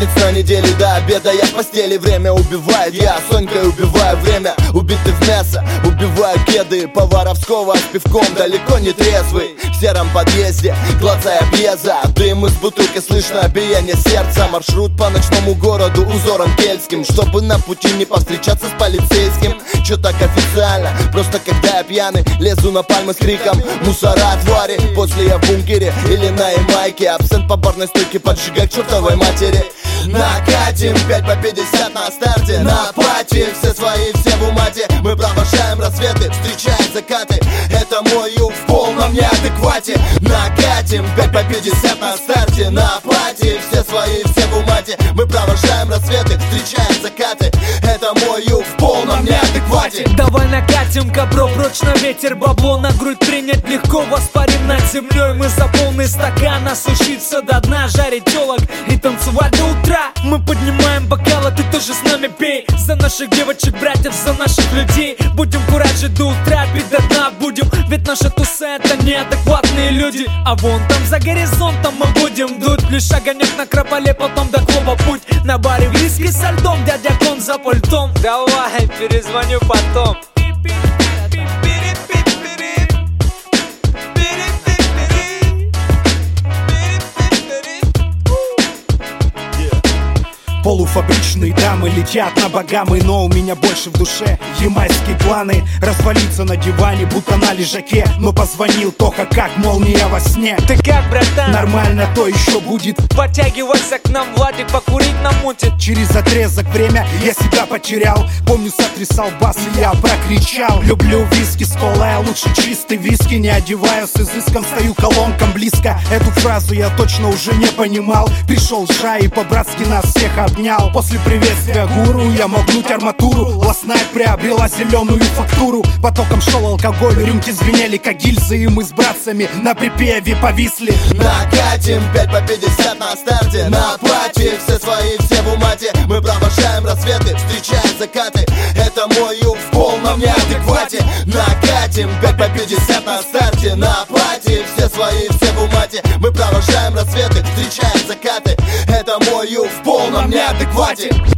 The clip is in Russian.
пятниц на неделе до обеда я в постели. Время убивает, я с Сонькой убиваю время. Убитый в мясо, убиваю кеды Поваровского с пивком, далеко не трезвый. В сером подъезде, глазая пьеза, дым из бутылки, слышно биение сердца. Маршрут по ночному городу узором кельтским, чтобы на пути не повстречаться с полицейским. Чё так официально, просто когда я пьяный лезу на пальмы с криком: мусора, твари, после я в бункере или на Ямайке. Абсент по барной стойке, поджигай к чертовой матери. Накатим 5 по 50 на старте, на пати, все свои, все в умате. Мы провожаем рассветы, встречаем закаты. Это мой юг в полном неадеквате. Накатим 5 по 50 на старте, на пати, все свои, все в умате. Мы провожаем рассветы, встречаем закаты. Это мой юг в полном неадеквате. Давай накатим-ка, бро, прочь на ветер. Бабло на грудь принять легко, воспарим над землей. Мы за полный стакан, осушиться до дна, жарить телок и танцевать до утра. Мы поднимаем бокалы, ты тоже с нами пей. За наших девочек, братьев, за наших людей. Будем куражить до утра, пить до дна будем. Ведь наша туса — это неадекватные люди. А вон там за горизонтом мы будем дуть. Лишь огонек на Крополе, потом до клуба путь. На баре виски со льдом, дядя Кон за пультом. Давай, перезвоню потом. Полуфабричные дамы летят на богамы, но у меня больше в душе ямайские планы. Развалиться на диване, будто на лежаке. Но позвонил Тоха, как молния во сне. Ты как, братан? Нормально, то еще будет. Подтягивайся к нам, Владик, покурить намутит. Через отрезок время я себя потерял. Помню, сотрясал бас, и я прокричал: люблю виски с колой, а лучше чистый виски. Не одеваю с изыском, стою колонкам близко. Эту фразу я точно уже не понимал. Пришел Жа и по-братски нас всех обнял. После приветствия гуру я мог гнуть арматуру. Ласнайт приобрела зеленую фактуру. Потоком шел алкоголь, рюмки звенели как гильзы. И мы с братцами на припеве повисли. Накатим 5 по 50 на старте, на пати, все свои, все в умате. Мы провожаем рассветы, встречаем закаты. Это мой юг в полном неадеквате. Накатим 5 по 50 на старте, на пати, все свои, все в умате. Мы провожаем рассветы, встречаем закаты. Это мой юг в полном неадеквате.